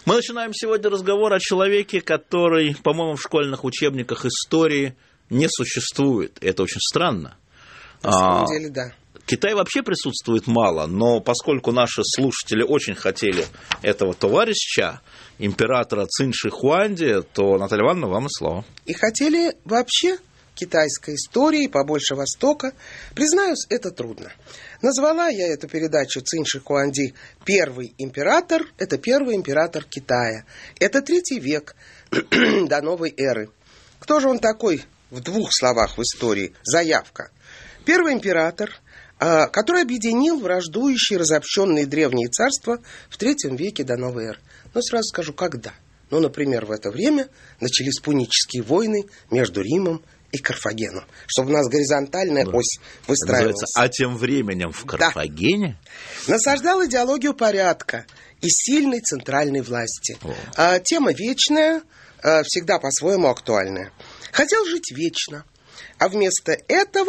Мы начинаем сегодня разговор о человеке, который, по-моему, в школьных учебниках истории не существует. Это очень странно. На самом деле, да. Китай вообще присутствует мало, но поскольку наши слушатели очень хотели этого товарища, императора Цинь Ши Хуанди, то, Наталья Ивановна, вам и слово. И хотели вообще китайской истории побольше Востока. Признаюсь, это трудно. Назвала я эту передачу Цинь Ши Хуанди «Первый император». Это первый император Китая. Это 3 век до новой эры. Кто же он такой в 2 словах в истории? Заявка. Первый император, который объединил враждующие, разобщенные древние царства в 3 веке до новой эры. Но сразу скажу, когда. Ну, например, в это время начались пунические войны между Римом и Карфагеном, чтобы у нас горизонтальная ось выстраивалась. А тем временем в Карфагене? Да. Насаждал идеологию порядка и сильной центральной власти. Тема вечная, всегда по-своему актуальная. Хотел жить вечно, а вместо этого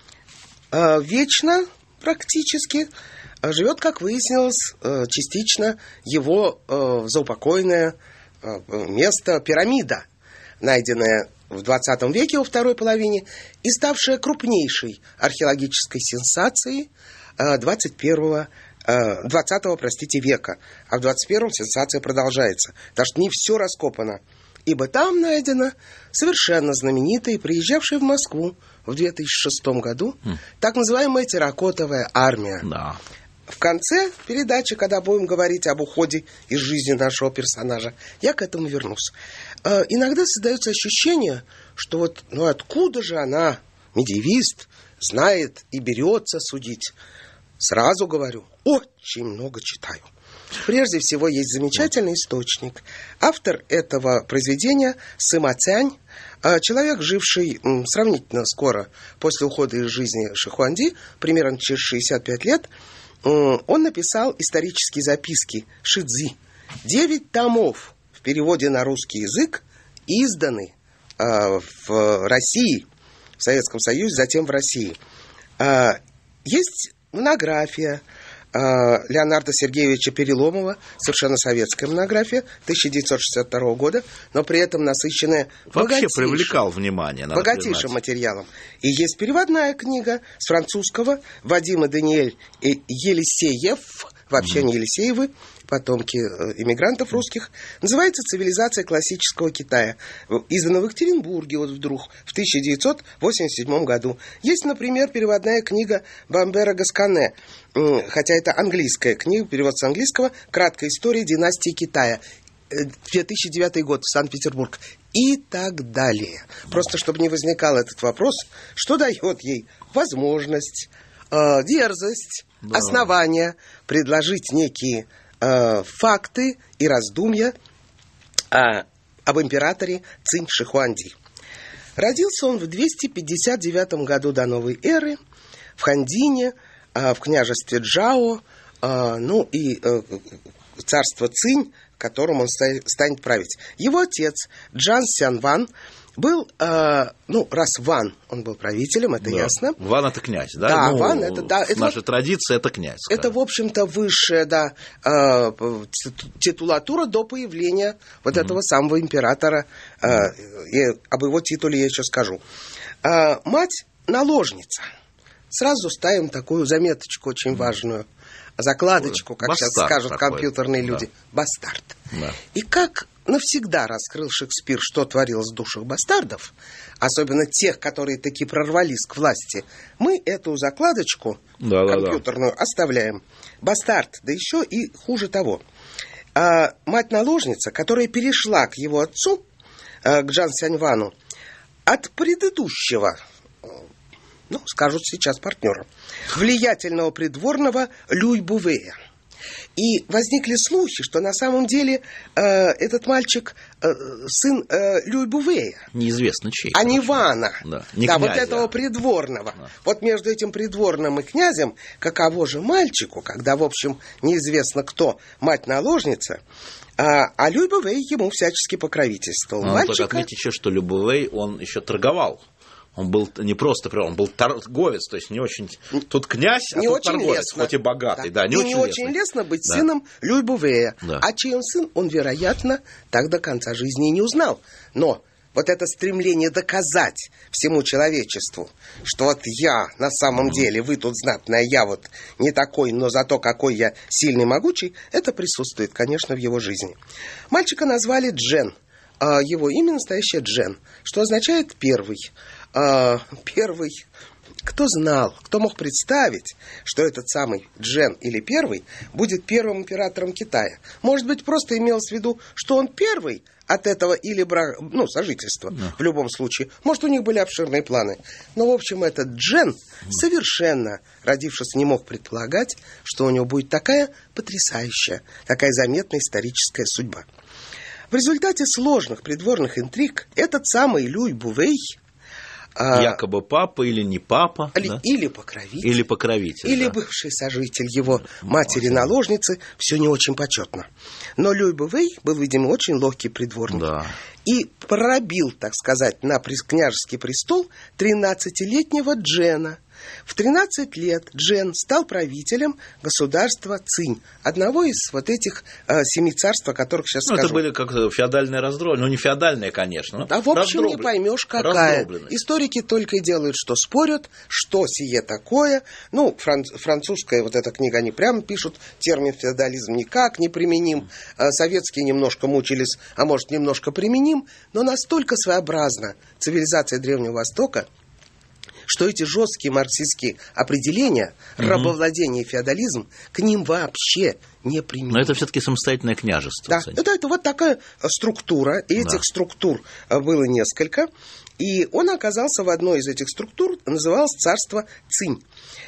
вечно практически живет, как выяснилось, частично его заупокойное место пирамида, найденная в 20 веке во второй половине и ставшая крупнейшей археологической сенсацией 20 века. А в 21-м сенсация продолжается, потому что не все раскопано. Ибо там найдена совершенно знаменитая, приезжавшая в Москву в 2006 году, так называемая терракотовая армия. Да. В конце передачи, когда будем говорить об уходе из жизни нашего персонажа, я к этому вернусь. Иногда создается ощущение, что вот, откуда же она, медиевист, знает и берется судить. Сразу говорю, очень много читаю. Прежде всего, есть замечательный источник. Автор этого произведения Сыма Цянь, человек, живший сравнительно скоро после ухода из жизни Ши Хуанди, примерно через 65 лет, он написал исторические записки Ши Цзи. 9 томов в переводе на русский язык изданы в России, в Советском Союзе, затем в России. Есть монография Леонарда Сергеевича Переломова, совершенно советская монография 1962 года, но при этом насыщенная вообще привлекал внимание, богатейшим материалом. И есть переводная книга с французского Вадима Даниэль и Елисеев, вообще не Елисеевы, потомки иммигрантов русских, называется «Цивилизация классического Китая», издана в Екатеринбурге вдруг в 1987 году. Есть, например, переводная книга Бамбера Гаскане, хотя это английская книга, перевод с английского, «Краткая история династии Китая», 2009 год, Санкт-Петербург, и так далее. Просто чтобы не возникал этот вопрос, что дает ей возможность, дерзость, основания предложить некие факты и раздумья об императоре Цинь Ши Хуанди. Родился он в 259 году до новой эры в Хандине, в княжестве Джао, и царство Цинь, которым он станет править. Его отец Джан Сянван был, раз Ван, он был правителем, это ясно. Ван — это князь, да? Да, Ван — это, да. Это наша традиция — это князь. Это, в общем-то, высшая, титулатура до появления этого самого императора. И об его титуле я еще скажу. Мать — наложница. Сразу ставим такую заметочку очень важную. Закладочку, как сейчас скажут компьютерные люди. Бастард. Да. И как навсегда раскрыл Шекспир, что творилось в душах бастардов, особенно тех, которые таки прорвались к власти, мы эту закладочку компьютерную оставляем. Бастард, да еще и хуже того. Мать-наложница, которая перешла к его отцу, к Джан Сяньвану, от предыдущего, скажут сейчас партнера, влиятельного придворного Люй Бувея. И возникли слухи, что на самом деле этот мальчик сын Люй Бувея. Неизвестно чей. А не Вана. Не князя. Вот этого придворного. Да. Вот между этим придворным и князем, каково же мальчику, когда, в общем, неизвестно кто, мать-наложница, а Люй Бувей ему всячески покровительствовал. Только отметить еще, что Люй Бувей, он еще торговал. Он был не просто он был торговец, то есть не очень... Тут князь, не тут очень торговец, лестно. Хоть и богатый. Да, не очень лестно быть сыном Люй Бувея. Да. А чей он сын, он, вероятно, так до конца жизни и не узнал. Но вот это стремление доказать всему человечеству, что вот я на самом деле, вы тут знатная, я вот не такой, но зато какой я сильный, могучий, это присутствует, конечно, в его жизни. Мальчика назвали Джен. Его имя настоящее Джен, что означает «первый». Первый. Кто знал, кто мог представить, что этот самый Джен или первый будет первым императором Китая? Может быть, просто имелось в виду, что он первый от этого или сожительства, в любом случае. Может, у них были обширные планы. Но, в общем, этот Джен, совершенно родившись, не мог предполагать, что у него будет такая потрясающая, такая заметная историческая судьба. В результате сложных придворных интриг этот самый Люй Бувей, якобы папа или не папа, или покровитель, или бывший сожитель его матери-наложницы, все не очень почетно. Но Люй Бувей был, видимо, очень ловкий придворник. Да. И пробил, так сказать, на княжеский престол 13-летнего Джена. В 13 лет Джен стал правителем государства Цинь, одного из вот этих 7 царств, о которых сейчас скажу. Это были как феодальные раздробленные, не феодальные, конечно. А в общем не поймешь, какая. Историки только и делают, что спорят, что сие такое. Французская вот эта книга, они прямо пишут, термин феодализм никак не применим. Советские немножко мучились, а может немножко применим, но настолько своеобразна цивилизация Древнего Востока, что эти жесткие марксистские определения, рабовладение и феодализм, к ним вообще не применимы. Но это все-таки самостоятельное княжество. Да, это вот такая структура, и этих структур было несколько, и он оказался в одной из этих структур, называлось царство Цинь,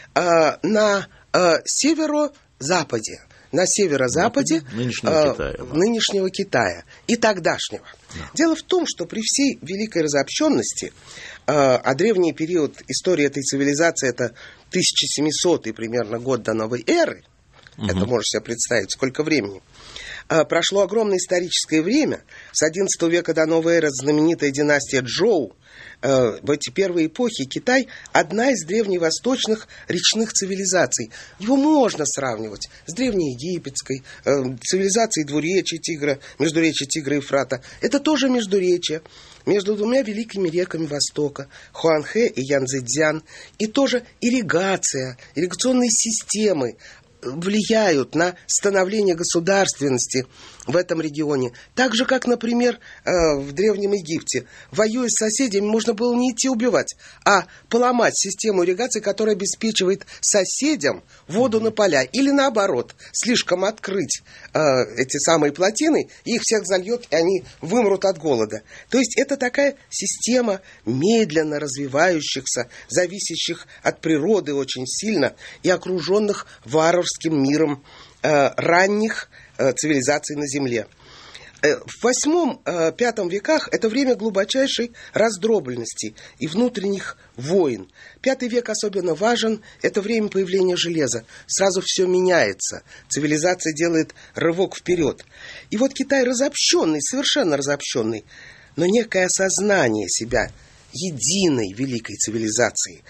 на северо-западе. На северо-западе нынешнего Китая и тогдашнего. Да. Дело в том, что при всей великой разобщенности, а древний период истории этой цивилизации, это 1700 примерно год до новой эры, это можешь себе представить, сколько времени, прошло огромное историческое время. С XI века до новой эры знаменитая династия Чжоу. В эти первые эпохи Китай – одна из древневосточных речных цивилизаций. Его можно сравнивать с древнеегипетской цивилизацией двуречья Тигра, междуречья Тигра и Ефрата. Это тоже междуречье между двумя великими реками Востока – Хуанхэ и Янцзэцзян. И тоже ирригационные системы влияют на становление государственности в этом регионе. Так же, как, например, в Древнем Египте. Воюя с соседями, можно было не идти убивать, а поломать систему ирригации, которая обеспечивает соседям воду на поля. Или наоборот, слишком открыть эти самые плотины, и их всех зальет, и они вымрут от голода. То есть это такая система медленно развивающихся, зависящих от природы очень сильно и окруженных варварским миром ранних цивилизаций на Земле. В VIII-V веках это время глубочайшей раздробленности и внутренних войн. V век особенно важен, это время появления железа. Сразу все меняется, цивилизация делает рывок вперед. И вот Китай разобщенный, совершенно разобщенный, но некое осознание себя единой великой цивилизации,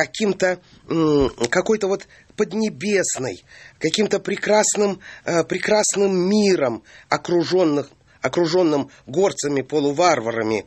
какой-то вот поднебесной, каким-то прекрасным миром, окруженным горцами-полуварварами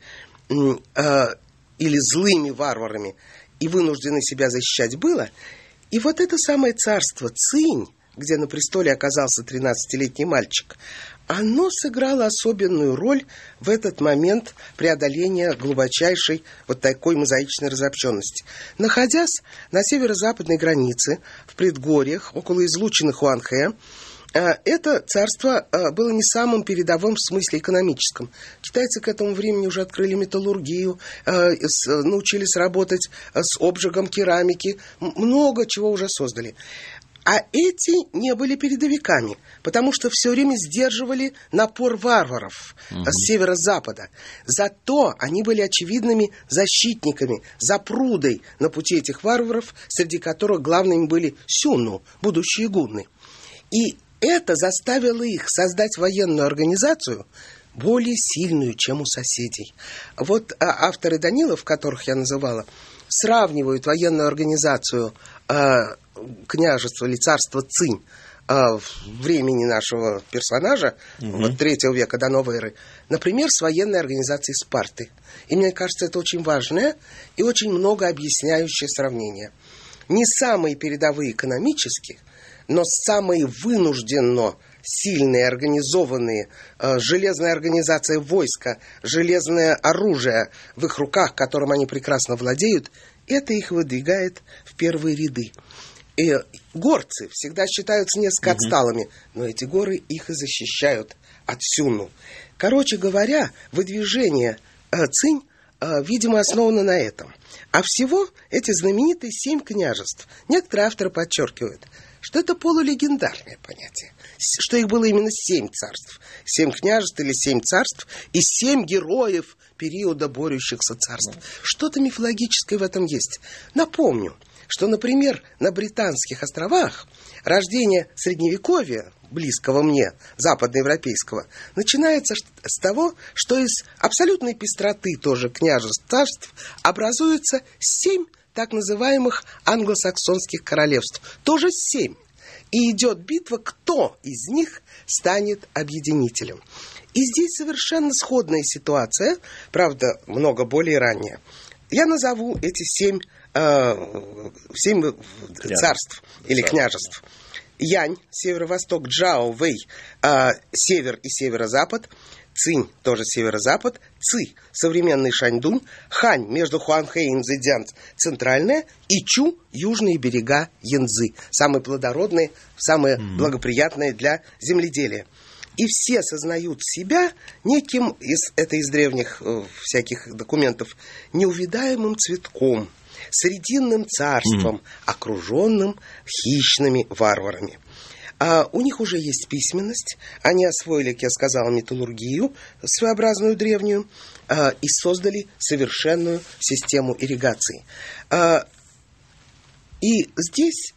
или злыми варварами, и вынуждены себя защищать было. И вот это самое царство Цинь, где на престоле оказался 13-летний мальчик, оно сыграло особенную роль в этот момент преодоления глубочайшей вот такой мозаичной разобщенности. Находясь на северо-западной границе, в предгорьях, около излучины Хуанхэ, это царство было не самым передовым в смысле экономическом. Китайцы к этому времени уже открыли металлургию, научились работать с обжигом керамики, много чего уже создали. А эти не были передовиками, потому что все время сдерживали напор варваров с северо-запада. Зато они были очевидными защитниками, запрудой на пути этих варваров, среди которых главными были сюнну, будущие гунны. И это заставило их создать военную организацию, более сильную, чем у соседей. Вот авторы Данилов, которых я называла, сравнивают военную организацию княжества или царства Цинь времени нашего персонажа, вот 3 века до новой эры, например, с военной организацией Спарты. И мне кажется, это очень важное и очень много объясняющее сравнение. Не самые передовые экономически, но самые вынужденно сильные, организованные, железная организация войска, железное оружие в их руках, которым они прекрасно владеют, это их выдвигает в первые ряды. И горцы всегда считаются несколько отсталыми, но эти горы их и защищают от Сюну. Короче говоря, выдвижение Цинь, видимо, основано на этом. А всего эти знаменитые 7 княжеств. Некоторые авторы подчеркивают, что это полулегендарное понятие, что их было именно 7 царств. 7 княжеств или 7 царств и 7 героев периода борющихся царств. Что-то мифологическое в этом есть. Напомню, что, например, на Британских островах рождение Средневековья, близкого мне, западноевропейского, начинается с того, что из абсолютной пестроты тоже княжеств, царств образуется 7 так называемых англосаксонских королевств. Тоже 7. И идет битва, кто из них станет объединителем. И здесь совершенно сходная ситуация, правда, много более ранняя. Я назову эти 7 царств или княжеств. Янь, северо-восток, Джао, Вэй, север и северо-запад, Цинь, тоже северо-запад, Ци, современный Шаньдунь, Хань, между Хуанхэ и Инзэцзян, центральная, и Чу, южные берега Янцзы, самые плодородные, самые благоприятные для земледелия. И все сознают себя неким, это из древних всяких документов, неувидаемым цветком, срединным царством, окруженным хищными варварами. У них уже есть письменность, они освоили, как я сказала, металлургию, своеобразную древнюю, и создали совершенную систему ирригации. И здесь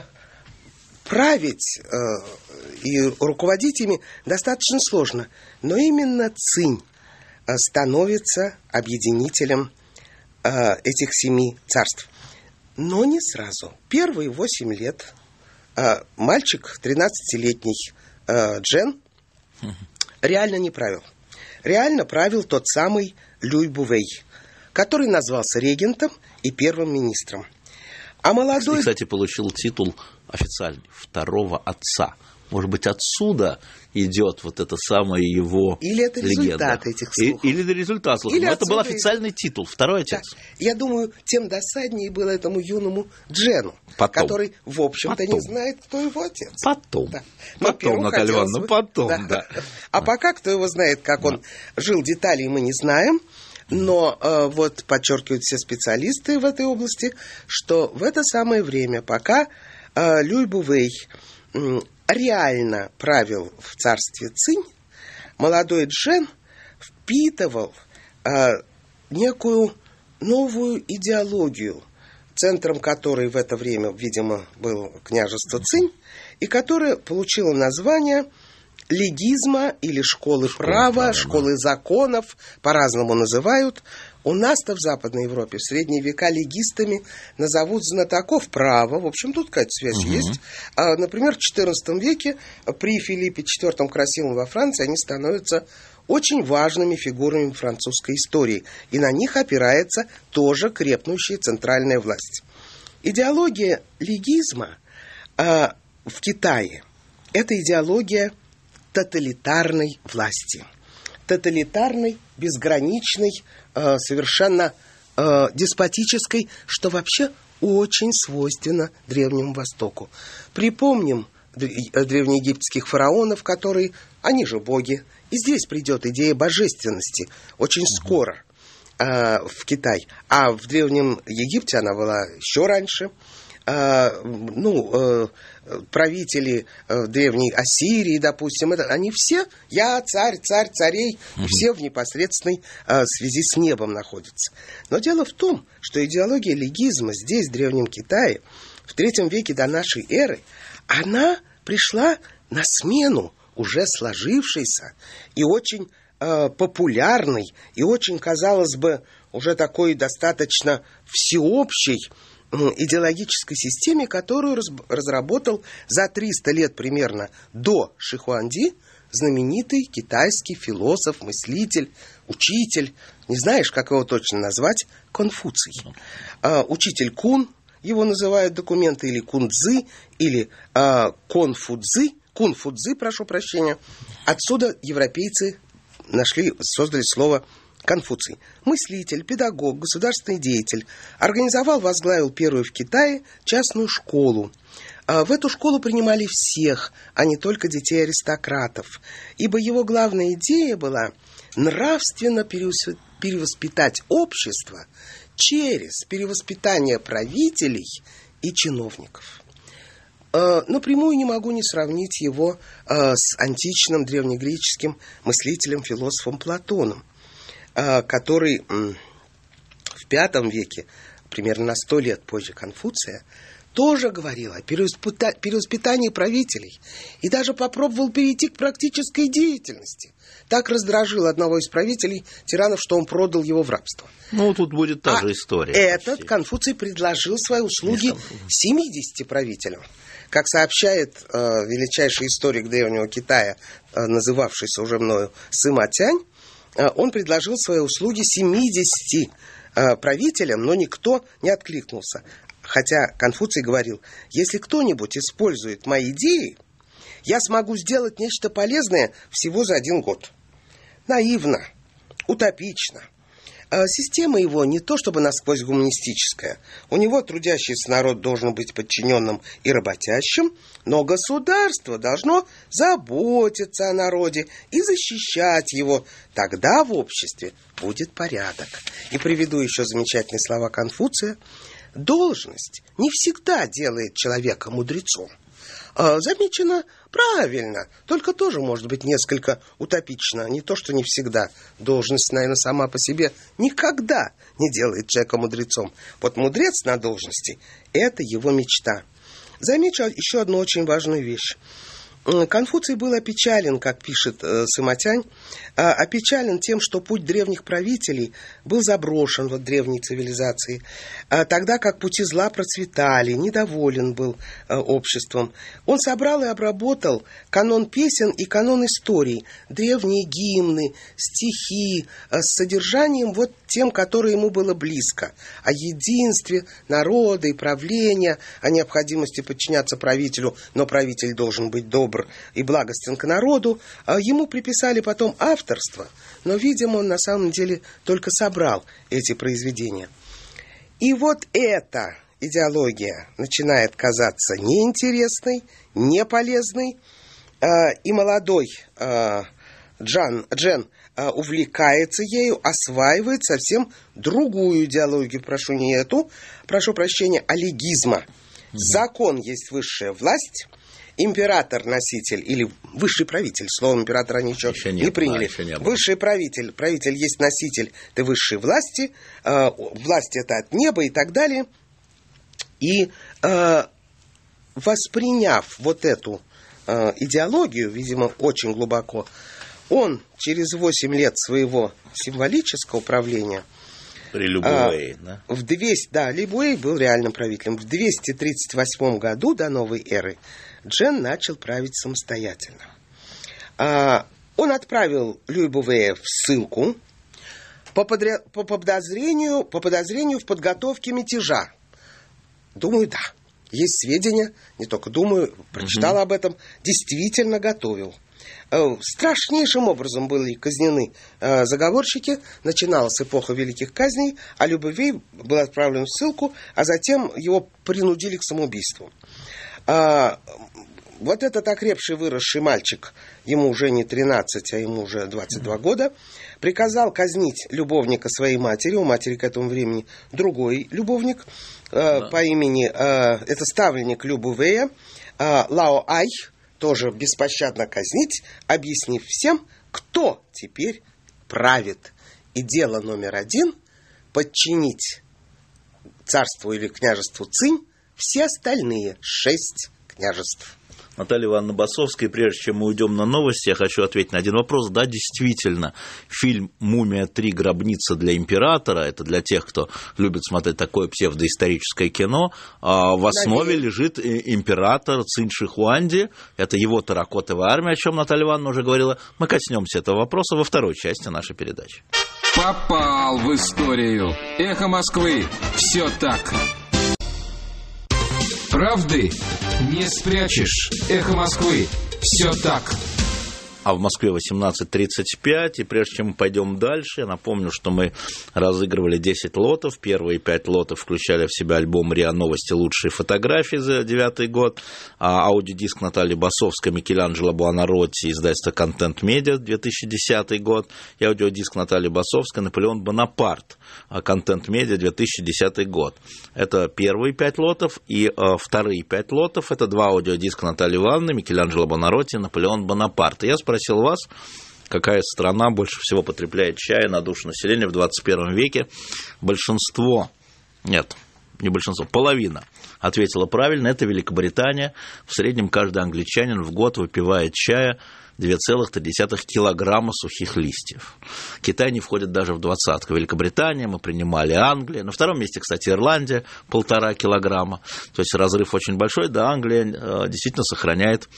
править и руководить ими достаточно сложно, но именно Цинь становится объединителем этих 7 царств. Но не сразу. Первые 8 лет мальчик, 13-летний Джен, реально не правил. Реально правил тот самый Люй Бувей, который назвался регентом и первым министром. А молодой... И, кстати, получил титул официальный второго отца. Может быть, отсюда идет вот это самое его или это результат легенда. Этих слухов. Или это результат слухов. Но это был официальный титул, второй отец. Да. Я думаю, тем досаднее было этому юному Джену, который, в общем-то, не знает, кто его отец. Потом, Наталья Ивановна, потом, да. А пока, кто его знает, как он жил, деталей мы не знаем. Но вот подчеркивают все специалисты в этой области, что в это самое время, пока Люй Бувей реально правил в царстве Цинь, молодой Джен впитывал некую новую идеологию, центром которой в это время, видимо, было княжество Цинь, и которое получило название легизма или школы права, школы законов, по-разному называют. У нас-то в Западной Европе в средние века легистами назовут знатоков права. В общем, тут какая-то связь есть. Например, в XIV веке при Филиппе IV Красивом во Франции они становятся очень важными фигурами французской истории. И на них опирается тоже крепнущая центральная власть. Идеология легизма в Китае – это идеология тоталитарной власти. Тоталитарной, безграничной, совершенно деспотической, что вообще очень свойственно Древнему Востоку. Припомним древнеегипетских фараонов, которые, они же боги. И здесь придет идея божественности очень скоро в Китай. А в Древнем Египте она была еще раньше. Правители древней Ассирии, допустим, они все, я царь царей, все в непосредственной связи с небом находятся. Но дело в том, что идеология легизма здесь, в Древнем Китае, в III веке до нашей эры, она пришла на смену уже сложившейся и очень популярной и очень, казалось бы, уже такой достаточно всеобщей идеологической системе, которую разработал за 300 лет примерно до Шихуанди знаменитый китайский философ, мыслитель, учитель, не знаешь, как его точно назвать, Конфуций. Учитель Кун, его называют документы, или Кунцзы, или Кунфудзи, прошу прощения. Отсюда европейцы создали слово Конфуций. Мыслитель, педагог, государственный деятель. Организовал, возглавил первую в Китае частную школу. В эту школу принимали всех, а не только детей аристократов. Ибо его главная идея была нравственно перевоспитать общество через перевоспитание правителей и чиновников. Напрямую не могу не сравнить его с античным древнегреческим мыслителем, философом Платоном, который в V веке, примерно на 100 лет позже Конфуция, тоже говорил о перевоспитании правителей и даже попробовал перейти к практической деятельности. Так раздражил одного из правителей тиранов, что он продал его в рабство. Ну, тут будет та же история. Этот Конфуций предложил свои услуги 70 правителям. Как сообщает величайший историк древнего Китая, называвшийся уже мною Сыма Тянь, он предложил свои услуги 70 правителям, но никто не откликнулся. Хотя Конфуций говорил, если кто-нибудь использует мои идеи, я смогу сделать нечто полезное всего за 1 год. Наивно, утопично. Система его не то чтобы насквозь гуманистическая. У него трудящийся народ должен быть подчиненным и работящим, но государство должно заботиться о народе и защищать его. Тогда в обществе будет порядок. И приведу еще замечательные слова Конфуция. Должность не всегда делает человека мудрецом. Замечено правильно, только тоже может быть несколько утопично. Не то, что не всегда. Должность, наверное, сама по себе никогда не делает человека мудрецом. Вот мудрец на должности – это его мечта. Замечу еще одну очень важную вещь. Конфуций был опечален, как пишет Сыма Тянь, опечален тем, что путь древних правителей был заброшен в древней цивилизации, тогда как пути зла процветали, недоволен был обществом. Он собрал и обработал канон песен и канон историй, древние гимны, стихи с содержанием вот тем, которое ему было близко, о единстве народа и правления, о необходимости подчиняться правителю, но правитель должен быть добр и благостен к народу. Ему приписали потом авторство, но, видимо, он на самом деле только собрал эти произведения. И вот эта идеология начинает казаться неинтересной, неполезной, и молодой Джен увлекается ею, осваивает совсем другую идеологию, прошу прощения, алигизма. Закон есть высшая власть, император, носитель или высший правитель, словом императора они еще не приняли. Высший правитель есть носитель этой высшей власти, власть это от неба и так далее. И восприняв вот эту идеологию, видимо, очень глубоко, он через 8 лет своего символического правления при Любуэй, Любуэй был реальным правителем. В 238 году до новой эры Джен начал править самостоятельно. Он отправил Любуэя в ссылку по подозрению в подготовке мятежа. Думаю, да. Есть сведения, не только думаю, прочитал об этом, действительно готовил. Страшнейшим образом были казнены заговорщики. Начиналась эпоха великих казней, а Любуэй был отправлен в ссылку, а затем его принудили к самоубийству. Вот этот окрепший, выросший мальчик, ему уже не 13, а ему уже 22 года, приказал казнить любовника своей матери. У матери к этому времени другой любовник по имени, это ставленник Любуэя, Лао Ай, тоже беспощадно казнить, объяснив всем, кто теперь правит. И дело номер 1 – подчинить царству или княжеству Цинь все остальные 6 княжеств. Наталья Ивановна Басовская. Прежде чем мы уйдем на новости, я хочу ответить на один вопрос. Да, действительно, фильм «Мумия-3. Гробница для императора», это для тех, кто любит смотреть такое псевдоисторическое кино, в основе лежит император Цинь Ши Хуанди, это его терракотовая армия, о чем Наталья Ивановна уже говорила. Мы коснемся этого вопроса во второй части нашей передачи. Попал в историю. Эхо Москвы. Все так. Правды не спрячешь. Эхо Москвы. Все так. А в Москве 18:35, и прежде чем мы пойдем дальше, я напомню, что мы разыгрывали 10 лотов. Первые 5 лотов включали в себя альбом РИА Новости «Лучшие фотографии» за 2009 год, аудиодиск Натальи Басовской, Микеланджело Буонаротти, издательство «Контент Медиа», 2010 год, и аудиодиск Натальи Басовской «Наполеон Бонапарт», «Контент Медиа», 2010 год. Это первые 5 лотов, и вторые 5 лотов – это 2 аудиодиска Натальи Ивановны, Микеланджело Буонаротти, «Наполеон Бонапарт». И я спросил вас, какая страна больше всего потребляет чая на душу населения в 21 веке. Большинство, нет, не большинство, половина ответила правильно, это Великобритания. В среднем каждый англичанин в год выпивает чая 2,3 килограмма сухих листьев. Китай не входит даже в двадцатку. Великобритания, мы принимали Англия. На втором месте, кстати, Ирландия, 1,5 килограмма. То есть разрыв очень большой. Да, Англия действительно сохраняет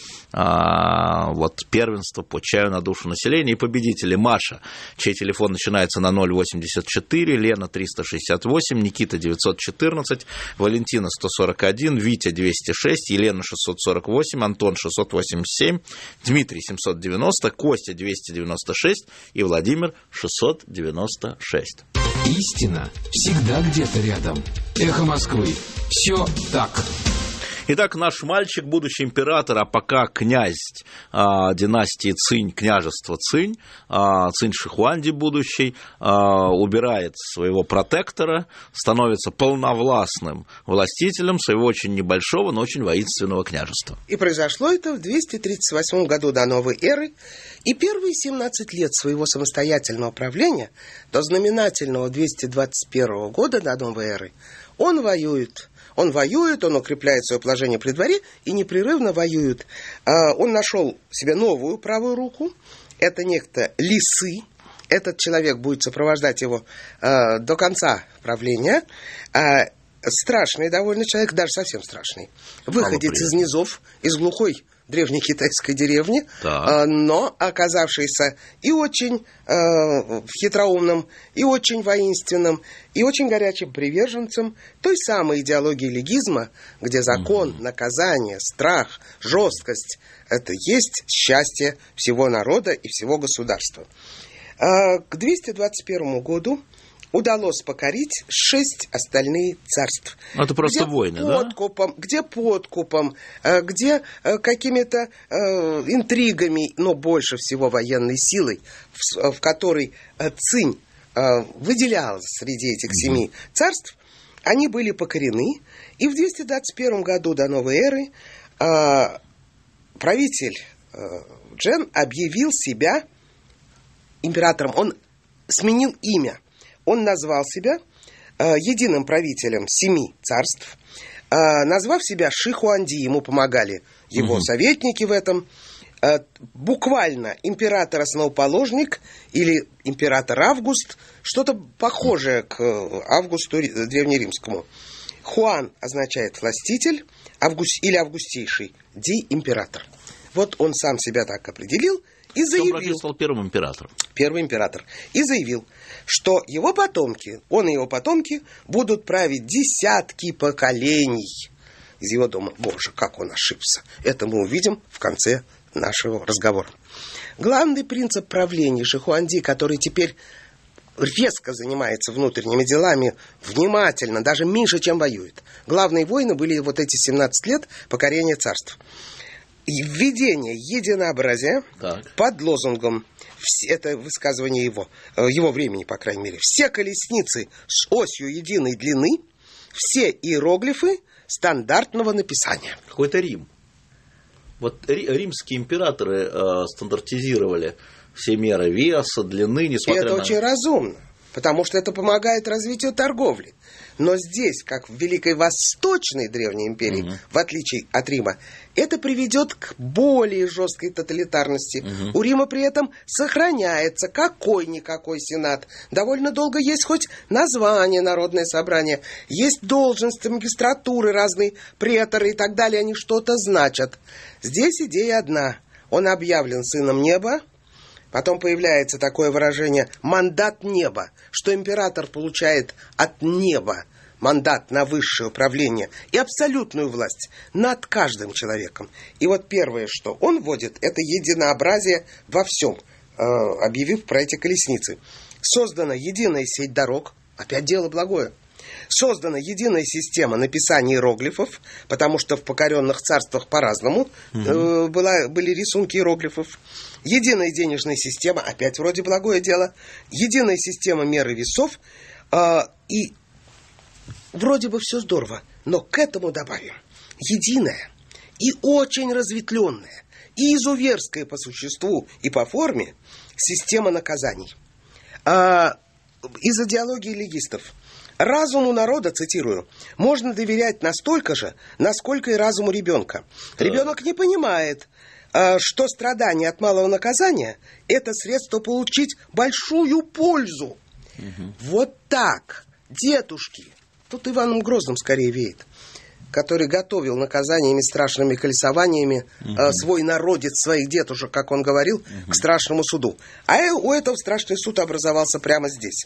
первенство по чаю на душу населения. И победители: Маша, чей телефон начинается на 084, Лена 368, Никита 914, Валентина 141, Витя 206, Елена 648, Антон 687, Дмитрий 790, Костя 296 и Владимир 696. Истина всегда где-то рядом. Эхо Москвы. Все так. Итак, наш мальчик, будущий император, а пока князь династии Цинь, княжества Цинь, Цинь Ши Хуанди будущий, убирает своего протектора, становится полновластным властителем своего очень небольшого, но очень воинственного княжества. И произошло это в 238 году до новой эры, и первые 17 лет своего самостоятельного правления, до знаменательного 221 года до новой эры, он воюет, он укрепляет свое положение при дворе и непрерывно воюет. Он нашел себе новую правую руку, это некто Ли Сы. Этот человек будет сопровождать его до конца правления. Страшный довольно человек, даже совсем страшный. Выходец из низов, из глухой древней китайской деревни, но оказавшийся и очень хитроумным, и очень воинственным, и очень горячим приверженцем той самой идеологии легизма, где закон, наказание, страх, жесткость – это есть счастье всего народа и всего государства. К 221 году удалось покорить 6 остальные царств. Это просто войны, подкупом, да? Где подкупом, где какими-то интригами, но больше всего военной силой, в которой Цинь выделялась среди этих 7 царств, они были покорены. И в 221 году до новой эры правитель Джен объявил себя императором. Он сменил имя. Он назвал себя единым правителем 7 царств, назвав себя Ши Хуанди. Ему помогали его советники в этом. Буквально император-основоположник или император Август, что-то похожее к Августу древнеримскому. Хуан означает властитель, или августейший, Ди император. Вот он сам себя так определил. И заявил, он стал первым императором. Первый император. И заявил, что его потомки, он и его потомки будут править десятки поколений из его дома. Боже, как он ошибся. Это мы увидим в конце нашего разговора. Главный принцип правления Ши Хуанди, который теперь резко занимается внутренними делами, внимательно, даже меньше, чем воюет. Главные войны были вот эти 17 лет покорения царств. Введение единообразия под лозунгом, это высказывание его времени, по крайней мере, все колесницы с осью единой длины, все иероглифы стандартного написания. Какой-то Рим. Вот римские императоры стандартизировали все меры веса, длины, несмотря на... Это очень разумно. потому что это помогает развитию торговли. Но здесь, как в Великой Восточной Древней империи, в отличие от Рима, это приведет к более жесткой тоталитарности. У Рима при этом сохраняется какой-никакой сенат. Довольно долго есть хоть название народное собрание, есть должности, магистратуры разные, преторы и так далее, они что-то значат. Здесь идея одна. Он объявлен сыном неба. Потом появляется такое выражение «мандат неба», что император получает от неба мандат на высшее управление и абсолютную власть над каждым человеком. И вот первое, что он вводит, это единообразие во всем, объявив про эти колесницы. Создана единая сеть дорог, опять дело благое. Создана единая система написания иероглифов, потому что в покоренных царствах по-разному были рисунки иероглифов. Единая денежная система, опять вроде благое дело. Единая система меры весов. И вроде бы все здорово, но к этому добавим единая и очень разветвленная, и изуверская по существу и по форме система наказаний. Из идеологии легистов. Разуму народа, цитирую, можно доверять настолько же, насколько и разуму ребенка. Ребенок не понимает, что страдание от малого наказания – это средство получить большую пользу. Вот так, дедушки, тут Иваном Грозным скорее веет, который готовил наказаниями, страшными колесованиями свой народец, своих дедушек, как он говорил, к страшному суду. А у этого страшный суд образовался прямо здесь.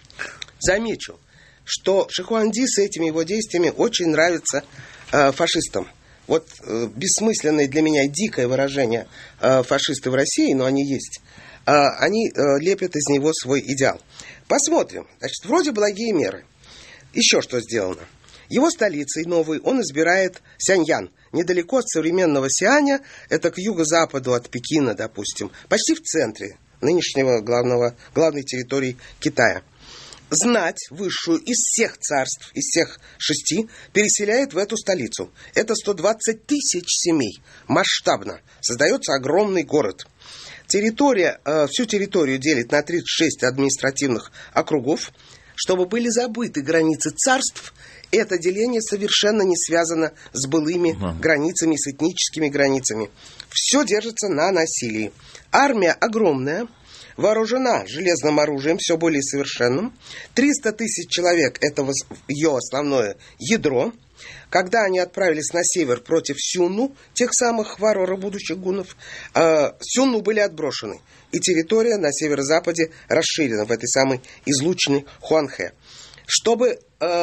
Замечу, что Шихуанди с этими его действиями очень нравится фашистам. Вот бессмысленное для меня дикое выражение «фашисты в России», но они есть, они лепят из него свой идеал. Посмотрим. Значит, вроде благие меры. Еще что сделано. Его столицей новой он избирает Сяньян, недалеко от современного Сианя, это к юго-западу от Пекина, допустим, почти в центре нынешнего главной территории Китая. Знать высшую из всех царств, из всех 6, переселяет в эту столицу. Это 120 тысяч семей. Масштабно. Создается огромный город. Всю территорию делит на 36 административных округов. Чтобы были забыты границы царств, это деление совершенно не связано с былыми границами, с этническими границами. Все держится на насилии. Армия огромная. Вооружена железным оружием, все более совершенным. 300 тысяч человек – это ее основное ядро. Когда они отправились на север против Сюнну, тех самых варваров будущих гуннов, Сюнну были отброшены. И территория на северо-западе расширена в этой самой излучине Хуанхэ. Чтобы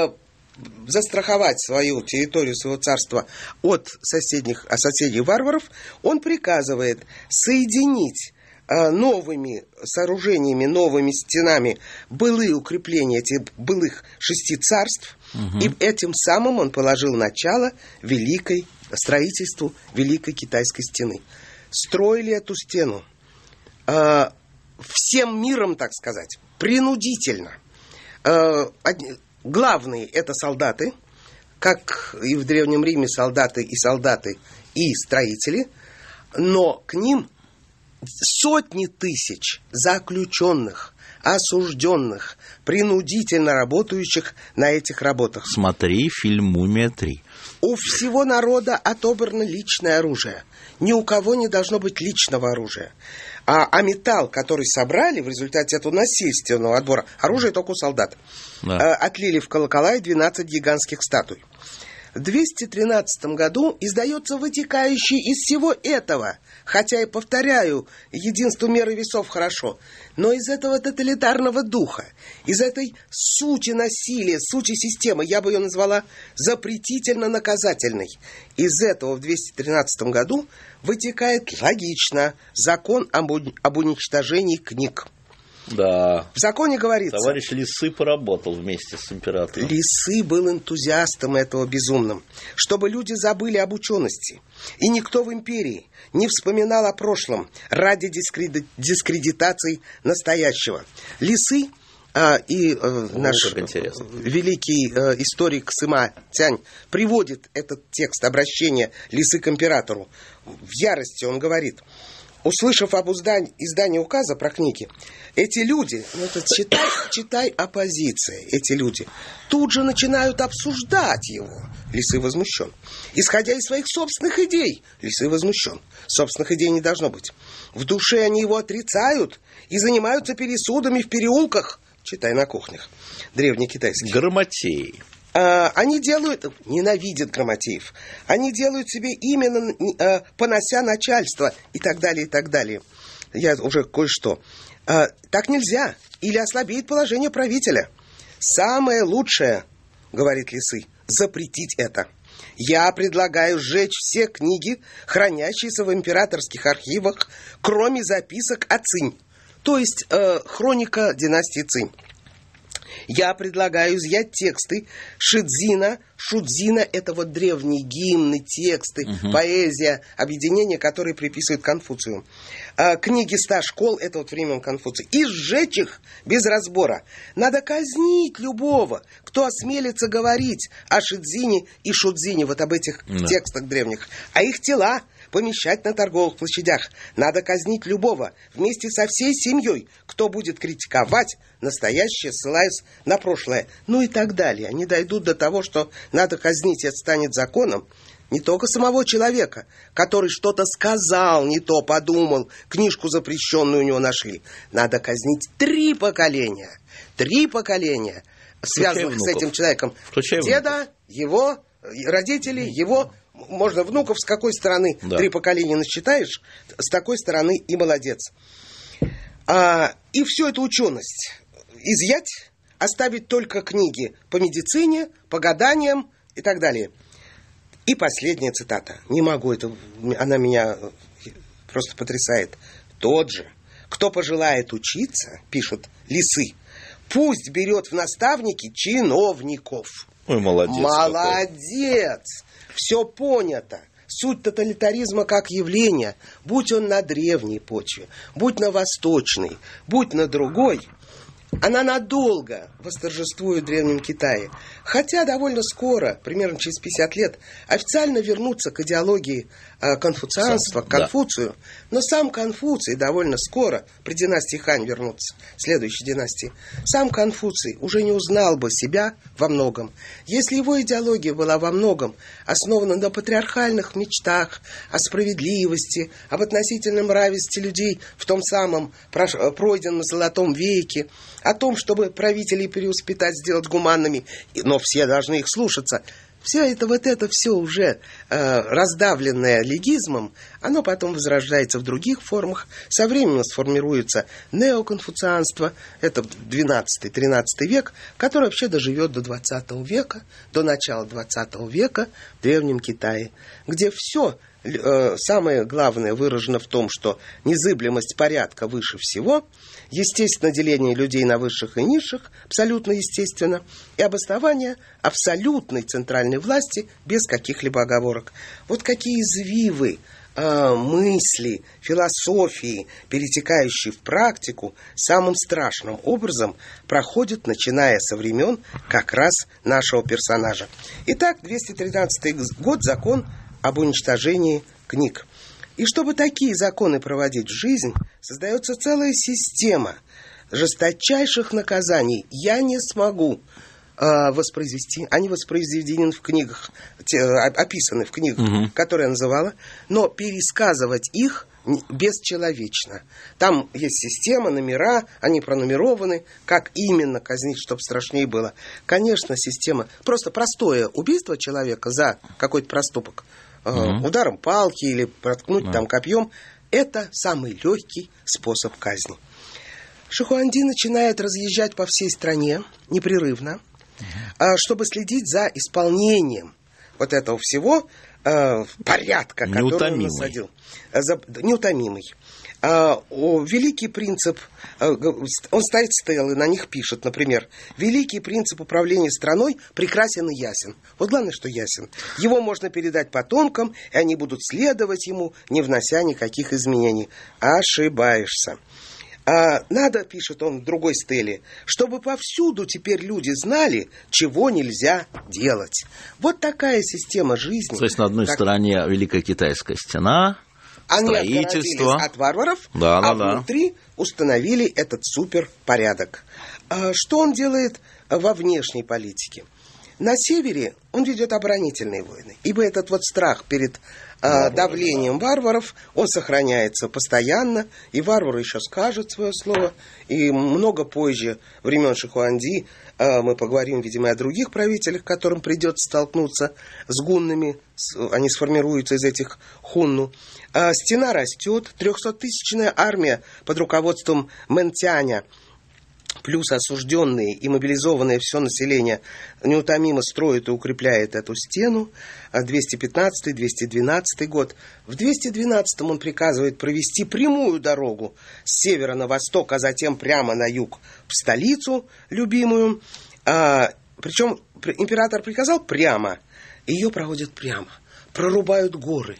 застраховать свою территорию, своего царства от соседей варваров, он приказывает соединить новыми сооружениями, новыми стенами былые укрепления этих былых 6 царств, и этим самым он положил начало строительству Великой Китайской стены. Строили эту стену всем миром, так сказать, принудительно. Главные – это солдаты, как и в Древнем Риме солдаты и строители, но к ним сотни тысяч заключенных, осужденных, принудительно работающих на этих работах. Смотри фильм «Мумия 3». У всего народа отобрано личное оружие. Ни у кого не должно быть личного оружия. А металл, который собрали в результате этого насильственного отбора, оружие только у солдат, отлили в колокола и 12 гигантских статуй. В 213 году издается вытекающий из всего этого, хотя и, повторяю, единство меры весов хорошо, но из этого тоталитарного духа, из этой сути насилия, сути системы, я бы ее назвала запретительно-наказательной, из этого в 213 году вытекает логично закон об уничтожении книг. Да. В законе говорится... Товарищ Лисы поработал вместе с императором. Лисы был энтузиастом этого безумным. Чтобы люди забыли об учености. И никто в империи не вспоминал о прошлом ради дискредитации настоящего. Лисы наш великий историк Сыма Цянь приводит этот текст обращения Лисы к императору. В ярости он говорит: услышав об издании указа про книги, эти люди, это читай оппозиция, эти люди тут же начинают обсуждать его. Лисый возмущен. Исходя из своих собственных идей, Лисый возмущен. Собственных идей не должно быть. В душе они его отрицают и занимаются пересудами в переулках. Читай на кухнях. Древнекитайский. Грамотеи. Они ненавидят грамотеев. Они делают себе именно, понося начальство и так далее, и так далее. Я уже кое-что. Так нельзя. Или ослабеет положение правителя. Самое лучшее, говорит Лисый, запретить это. Я предлагаю сжечь все книги, хранящиеся в императорских архивах, кроме записок о Цинь. То есть хроника династии Цинь. Я предлагаю изъять тексты Шидзина. Шудзина – это вот древние гимны, тексты, поэзия, объединения, которые приписывают Конфуцию. Книги 100 школ – это вот времен Конфуция. И сжечь их без разбора. Надо казнить любого, кто осмелится говорить о Шидзине и Шудзине, вот об этих текстах древних. А их тела помещать на торговых площадях. Надо казнить любого, вместе со всей семьей, кто будет критиковать настоящее, ссылаясь на прошлое. Ну и так далее. Они дойдут до того, что надо казнить, это станет законом. Не только самого человека, который что-то сказал, не то подумал, книжку запрещенную у него нашли. Надо казнить 3 поколения. 3 поколения, связанных с этим человеком. Деда, его родители, его... Можно внуков с какой стороны 3 поколения насчитаешь, с такой стороны и молодец. И всю эту ученость изъять, оставить только книги по медицине, по гаданиям и так далее. И последняя цитата. Не могу, она меня просто потрясает. Тот же, кто пожелает учиться, пишут Лисы, пусть берет в наставники чиновников. Ой, молодец. Молодец! Все понято. Суть тоталитаризма как явление, будь он на древней почве, будь на восточной, будь на другой, она надолго восторжествует в Древнем Китае. Хотя довольно скоро, примерно через 50 лет, официально вернуться к идеологии конфуцианства, к Конфуцию. Но сам Конфуций довольно скоро, при династии Хань вернуться, следующей династии, сам Конфуций уже не узнал бы себя во многом. Если его идеология была во многом основана на патриархальных мечтах о справедливости, об относительном равенстве людей в том самом пройденном Золотом веке, о том, чтобы правителей перевоспитать, сделать гуманными, но все должны их слушаться. Все это, вот это все уже раздавленное легизмом, оно потом возрождается в других формах. Со временем сформируется неоконфуцианство, это 12-13 век, который вообще доживет до 20 века, до начала 20 века в Древнем Китае, где все, самое главное, выражено в том, что незыблемость порядка выше всего, естественно, деление людей на высших и низших, абсолютно естественно, и обоснование абсолютной центральной власти без каких-либо оговорок. Вот какие извивы мысли, философии, перетекающие в практику, самым страшным образом проходят, начиная со времен как раз нашего персонажа. Итак, 213 год, закон об уничтожении книг. И чтобы такие законы проводить в жизнь, создается целая система жесточайших наказаний. Я не смогу воспроизвести, они воспроизведены в книгах, описаны в книгах, которые я называла, но пересказывать их бесчеловечно. Там есть система, номера, они пронумерованы, как именно казнить, чтобы страшнее было. Конечно, система, просто простое убийство человека за какой-то проступок, ударом палки или проткнуть там копьем, это самый легкий способ казни. Шихуанди начинает разъезжать по всей стране непрерывно, чтобы следить за исполнением вот этого всего порядка, который он насадил. Неутомимый. Великий принцип, он ставит стелы, на них пишет, например, великий принцип управления страной прекрасен и ясен. Вот главное, что ясен. Его можно передать потомкам, и они будут следовать ему, не внося никаких изменений. Ошибаешься. Надо, пишет он в другой стеле, чтобы повсюду теперь люди знали, чего нельзя делать. Вот такая система жизни. То есть на одной стороне Великая Китайская стена, Они строительство. отгородились от варваров, внутри установили этот суперпорядок. Что он делает во внешней политике? На севере он ведет оборонительные войны, ибо этот вот страх перед давлением варваров, он сохраняется постоянно, и варвары еще скажут свое слово, и много позже, времен Шихуанди, мы поговорим, видимо, о других правителях, которым придется столкнуться с гуннами, они сформируются из этих хунну. Стена растет, 300-тысячная армия под руководством Мэнтяня, плюс осужденные и мобилизованное все население неутомимо строит и укрепляет эту стену. 215-212 год. В 212-м он приказывает провести прямую дорогу с севера на восток, а затем прямо на юг в столицу любимую. Причем император приказал прямо, ее проводят прямо, прорубают горы,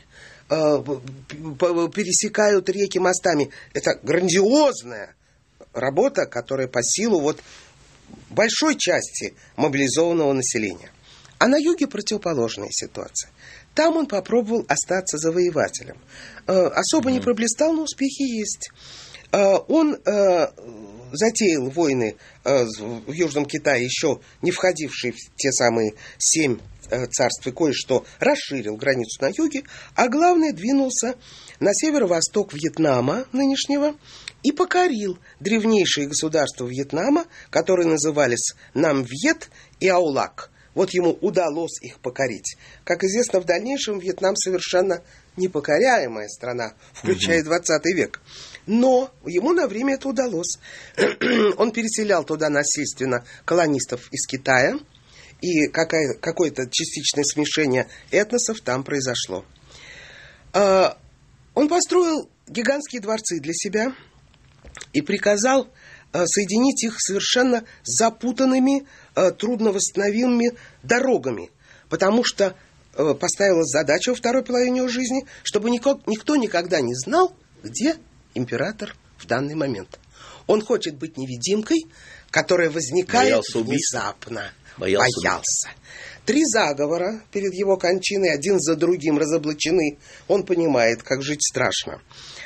пересекают реки мостами. Это грандиозная работа, которая по силу вот большой части мобилизованного населения. А на юге противоположная ситуация. Там он попробовал остаться завоевателем. Особо не проблистал, но успехи есть. Он затеял войны в Южном Китае, еще не входившие в те самые 7 царств, и кое-что расширил границу на юге, а главное, двинулся на северо-восток Вьетнама нынешнего и покорил древнейшие государства Вьетнама, которые назывались Намвьет и Аулак. Вот ему удалось их покорить. Как известно, в дальнейшем Вьетнам совершенно непокоряемая страна, включая 20 век. Но ему на время это удалось. Он переселял туда насильственно колонистов из Китая, и какое-то частичное смешение этносов там произошло. Он построил гигантские дворцы для себя и приказал соединить их совершенно запутанными, трудновосстановимыми дорогами, потому что поставила задачу во второй половине его жизни, чтобы никто никогда не знал, где император в данный момент. Он хочет быть невидимкой, которая возникает внезапно. Боялся. 3 заговора перед его кончиной, один за другим разоблачены. Он понимает, как жить страшно.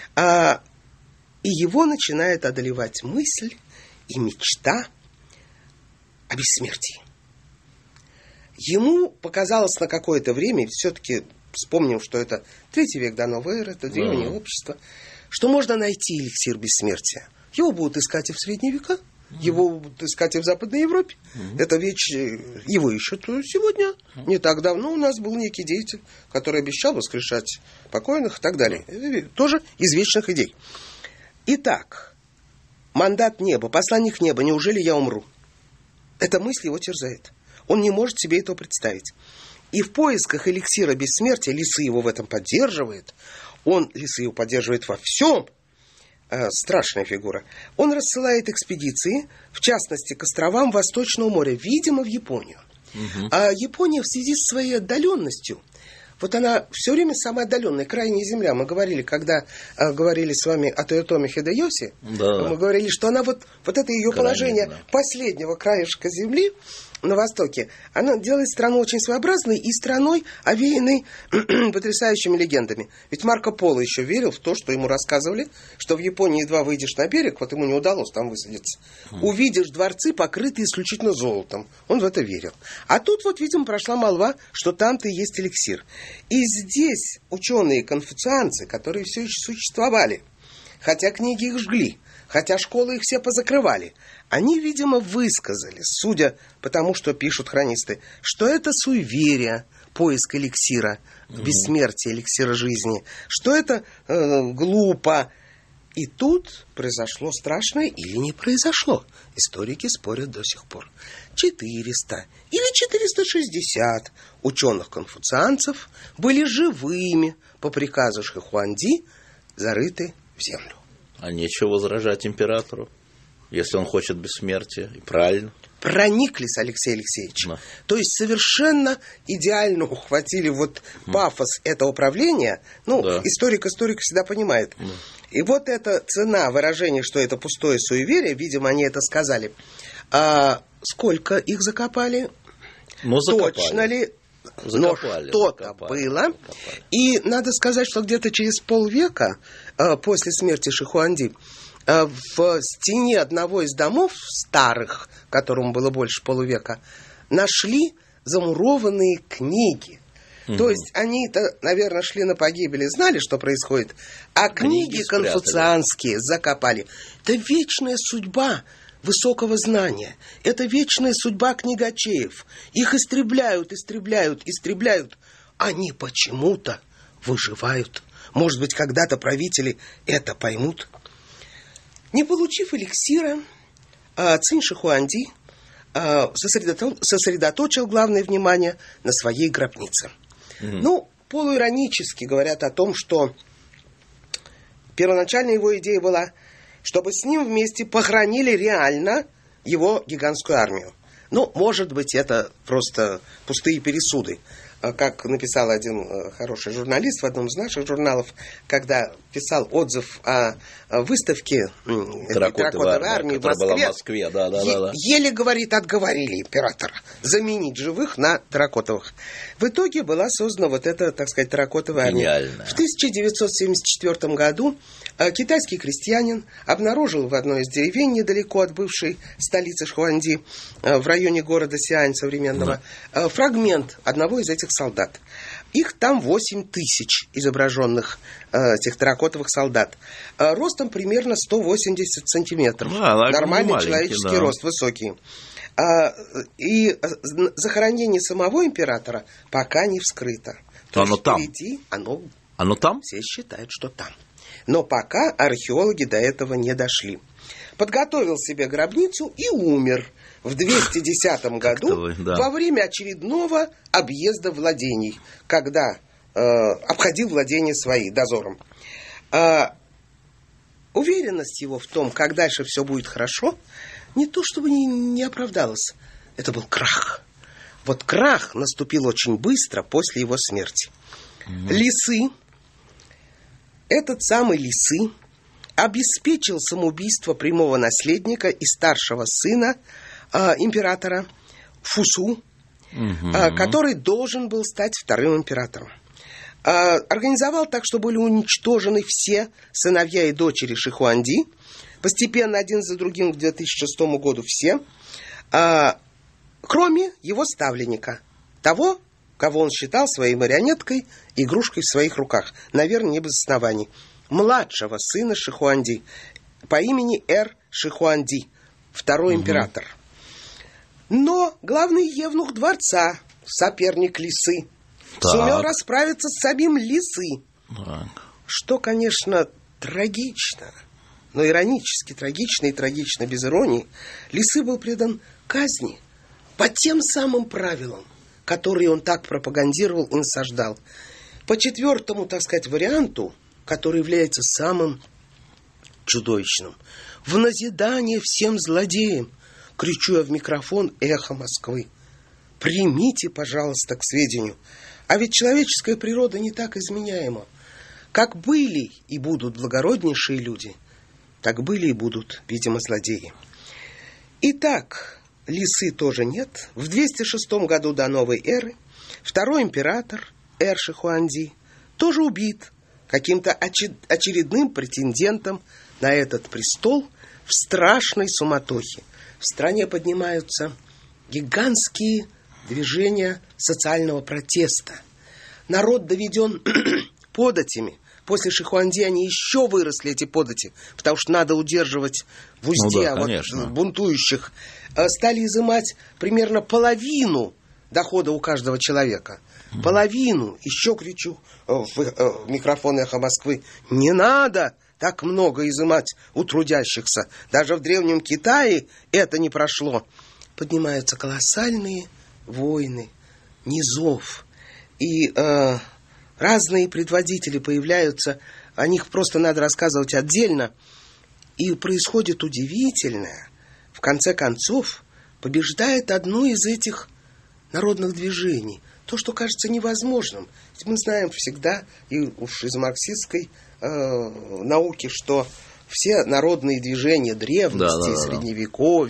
И его начинает одолевать мысль и мечта о бессмертии. Ему показалось на какое-то время, все-таки вспомним, что это 3 век до новой эры, это древнее общество, что можно найти эликсир бессмертия. Его будут искать и в средние века, его будут искать и в Западной Европе. Это вещь, его ищут сегодня. Не так давно у нас был некий деятель, который обещал воскрешать покойных и так далее. Тоже из вечных идей. Итак, мандат неба, посланник неба, неужели я умру? Эта мысль его терзает. Он не может себе этого представить. И в поисках эликсира бессмертия, Лисы его в этом поддерживает, Лисы его поддерживает во всем, страшная фигура, он рассылает экспедиции, в частности, к островам Восточного моря, видимо, в Японию. А Япония в связи с своей отдаленностью, вот она все время самая отдаленная, крайняя земля. Мы говорили, когда говорили с вами о Тойотоме Хидэёси, мы говорили, что она вот это ее положение последнего краешка земли на востоке, она делает страну очень своеобразной и страной, овеянной потрясающими легендами. Ведь Марко Поло еще верил в то, что ему рассказывали, что в Японии едва выйдешь на берег, вот ему не удалось там высадиться, увидишь дворцы, покрытые исключительно золотом. Он в это верил. А тут вот, видимо, прошла молва, что там-то и есть эликсир. И здесь ученые-конфуцианцы, которые все еще существовали, хотя книги их жгли, хотя школы их все позакрывали, они, видимо, высказали, судя по тому, что пишут хронисты, что это суеверие, поиск эликсира, бессмертия, эликсира жизни, что это глупо. И тут произошло страшное или не произошло. Историки спорят до сих пор. 400 или 460 ученых-конфуцианцев были живыми по приказу Шихуанди, зарыты в землю. А нечего возражать императору, если он хочет бессмертия. И правильно. Прониклись, Алексей Алексеевич. Да. То есть совершенно идеально ухватили вот пафос этого правления. Историк всегда понимает. И вот эта цена выражения, что это пустое суеверие, видимо, они это сказали. А сколько их закопали? Закопали. Точно ли Закопали, но что-то было. И надо сказать, что где-то через полвека после смерти Шихуанди в стене одного из домов старых, которому было больше полувека, нашли замурованные книги. То есть они-то, наверное, шли на погибель и знали, что происходит, а книги конфуцианские закопали. Это вечная судьба высокого знания. Это вечная судьба книгачеев. Их истребляют. Они почему-то выживают. Может быть, когда-то правители это поймут. Не получив эликсира, Цинь Шихуанди сосредоточил главное внимание на своей гробнице. Полуиронически говорят о том, что первоначальная его идея была, чтобы с ним вместе похоронили реально его гигантскую армию. Может быть, это просто пустые пересуды. Как написал один хороший журналист в одном из наших журналов, когда писал отзыв о выставке терракотовой армии в Москве, еле, говорит, отговорили императора заменить живых на терракотовых. В итоге была создана вот эта, так сказать, терракотовая армия. В 1974 году китайский крестьянин обнаружил в одной из деревень недалеко от бывшей столицы Шихуанди, в районе города Сиань современного, фрагмент одного из этих солдат. Их там 8 тысяч изображенных этих терракотовых солдат. Ростом примерно 180 сантиметров. Нормальный человеческий рост, высокий. И захоронение самого императора пока не вскрыто. Оно там? Оно там? Все считают, что там. Но пока археологи до этого не дошли. Подготовил себе гробницу и умер в 210 году во время очередного объезда владений, когда обходил владения свои дозором. Уверенность его в том, как дальше все будет хорошо, не то чтобы не оправдалась. Это был крах. Вот крах наступил очень быстро после его смерти. Лисы, этот самый Лисы, обеспечил самоубийство прямого наследника и старшего сына императора Фусу, который должен был стать вторым императором. Организовал так, что были уничтожены все сыновья и дочери Шихуанди, постепенно один за другим к 2006 году все, кроме его ставленника, того, кого он считал своей марионеткой, игрушкой в своих руках, наверное, не без оснований, младшего сына Шихуанди по имени Эр Шихуанди, второй император. Но главный евнух дворца, соперник Лисы, сумел расправиться с самим Лисы. Что, конечно, трагично, но иронически трагично и трагично без иронии. Лисы был предан казни по тем самым правилам, которые он так пропагандировал и насаждал. По четвертому, так сказать, варианту, который является самым чудовищным. В назидание всем злодеям, кричу я в микрофон эхо Москвы. Примите, пожалуйста, к сведению. А ведь человеческая природа не так изменяема. Как были и будут благороднейшие люди, так были и будут, видимо, злодеи. Итак, Лисы тоже нет. В 206 году до новой эры второй император Эр Шихуанди тоже убит каким-то очередным претендентом на этот престол в страшной суматохе. В стране поднимаются гигантские движения социального протеста. Народ доведен податями. После Шихуанди они еще выросли, эти подати, потому что надо удерживать в узде бунтующих. Стали изымать примерно половину дохода у каждого человека. Половину. Еще кричу в микрофон эхо Москвы. Не надо так много изымать у трудящихся. Даже в Древнем Китае это не прошло. Поднимаются колоссальные войны низов. И разные предводители появляются. О них просто надо рассказывать отдельно. И происходит удивительное. В конце концов, побеждает одно из этих народных движений. То, что кажется невозможным. Ведь мы знаем всегда, и уж из марксистской науки, что все народные движения древности, средневековья,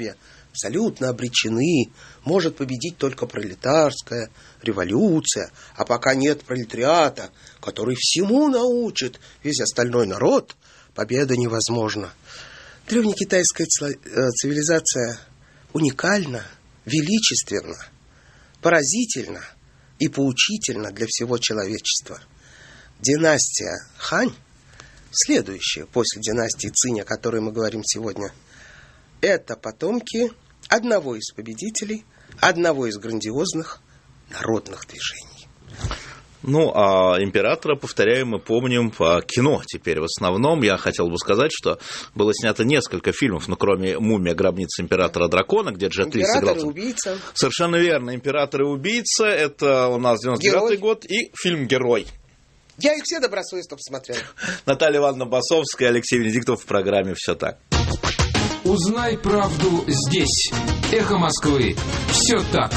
абсолютно обречены. Может победить только пролетарская революция. А пока нет пролетариата, который всему научит весь остальной народ, победа невозможна. Древнекитайская цивилизация уникальна, величественна, поразительна и поучительна для всего человечества. Династия Хань, следующая после династии Цинь, о которой мы говорим сегодня, это потомки одного из победителей, одного из грандиозных народных движений. Ну, а императора, повторяю, мы помним по кино теперь в основном. Я хотел бы сказать, что было снято несколько фильмов, но кроме «Мумия. Гробница императора дракона», где Джет Ли сыграл... «Император и убийца». Совершенно верно. «Император и убийца» — это у нас 99-й год, и фильм «Герой». Я их все добросовестно посмотрел. Наталья Ивановна Басовская, Алексей Венедиктов в программе «Все так». Узнай правду здесь. Эхо Москвы. Все так.